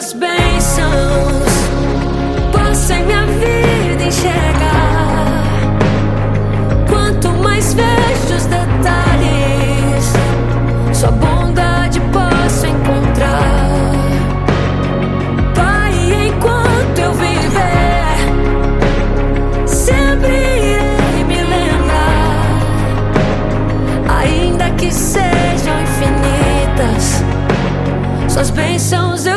Suas bênçãos posso em minha vida enxergar. Quanto mais vejo os detalhes, sua bondade posso encontrar. Pai, enquanto eu viver, sempre irei me lembrar. Ainda que sejam infinitas, suas bênçãos